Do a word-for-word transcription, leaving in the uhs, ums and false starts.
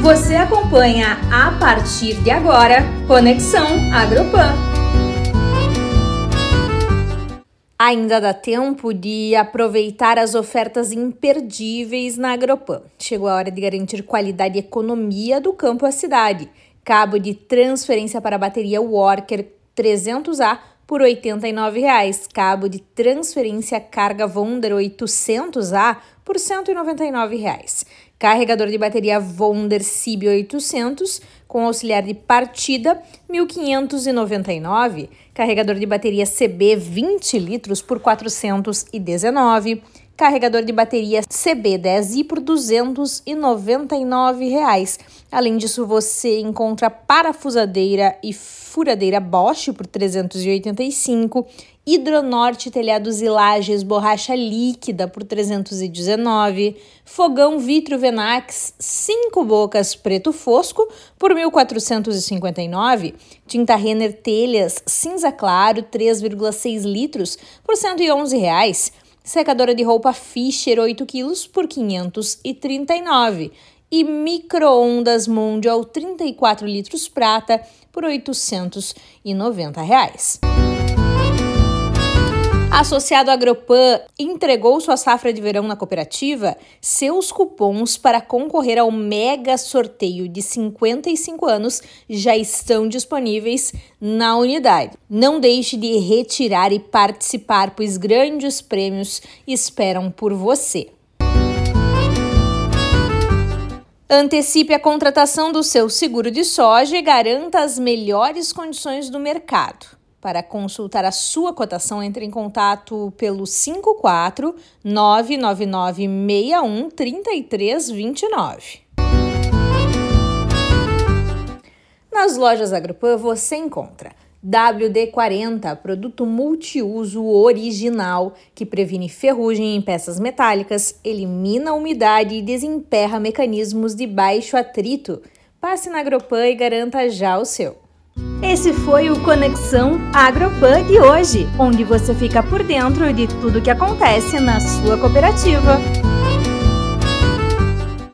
Você acompanha a partir de agora Conexão Agropan. Ainda dá tempo de aproveitar as ofertas imperdíveis na Agropan. Chegou a hora de garantir qualidade e economia do campo à cidade. Cabo de transferência para a bateria Worker trezentos A por oitenta e nove reais. Cabo de transferência carga Wonder oitocentos A por cento e noventa e nove reais. Carregador de bateria Wonder C B oitocentos com auxiliar de partida mil quinhentos e noventa e nove reais. Carregador de bateria C B vinte litros por quatrocentos e dezenove reais. Carregador de bateria C B dez i por duzentos e noventa e nove reais. Além disso, você encontra parafusadeira e furadeira Bosch por trezentos e oitenta e cinco reais. Hidronorte, telhados e lajes, borracha líquida por trezentos e dezenove reais. Fogão Vitro Venax, cinco bocas preto fosco por mil quatrocentos e cinquenta e nove reais. Tinta Renner Telhas cinza claro, três vírgula seis litros por cento e onze reais. Secadora de roupa Fischer oito quilos por quinhentos e trinta e nove reais. E micro-ondas Mondial trinta e quatro litros prata por oitocentos e noventa reais. Associado Agropan entregou sua safra de verão na cooperativa? Seus cupons para concorrer ao mega sorteio de cinquenta e cinco anos já estão disponíveis na unidade. Não deixe de retirar e participar, pois grandes prêmios esperam por você. Antecipe a contratação do seu seguro de soja e garanta as melhores condições do mercado. Para consultar a sua cotação, entre em contato pelo cinco quatro nove nove nove seis um três três dois nove. Nas lojas Agropan você encontra W D quarenta, produto multiuso original que previne ferrugem em peças metálicas, elimina a umidade e desemperra mecanismos de baixo atrito. Passe na Agropan e garanta já o seu. Esse foi o Conexão Agropan de hoje, onde você fica por dentro de tudo que acontece na sua cooperativa.